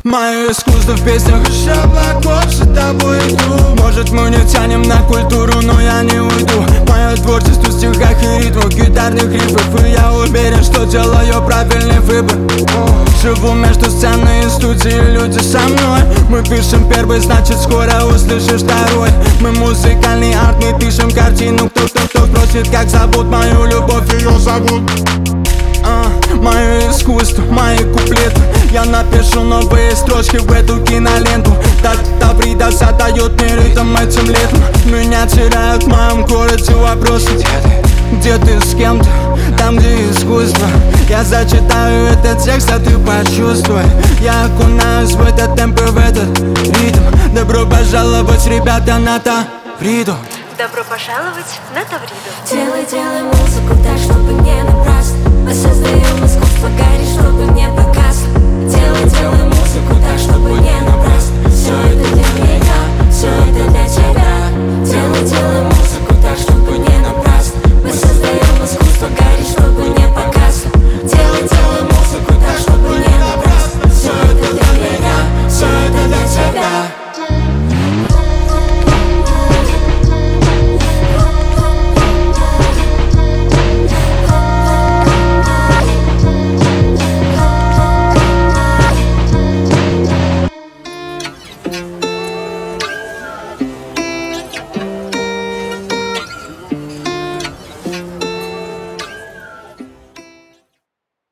Мое искусство в песнях из облаков, за тобой иду. Может, мы не тянем на культуру, но я не уйду. Мое творчество в стихах и ритмах, гитарных рифов. И я уверен, что делаю правильный выбор. Живу между сценой и студией, люди со мной. Мы пишем первый, значит скоро услышишь второй. Мы музыкальный арт, мы пишем картину. Кто спросит, как зовут мою любовь, ее зовут. Мое искусство, мои куплеты. Я напишу новые строчки в эту киноленту. Таврида задает мне ритм этим летом. Меня теряют в моем городе вопросы. Где ты, с кем-то, там где искусство. Я зачитаю этот текст, а ты почувствуй. Я окунаюсь в этот темп и в этот ритм. Добро пожаловать, ребята, на Тавриду. Добро пожаловать на Тавриду. Делай музыку так, чтобы не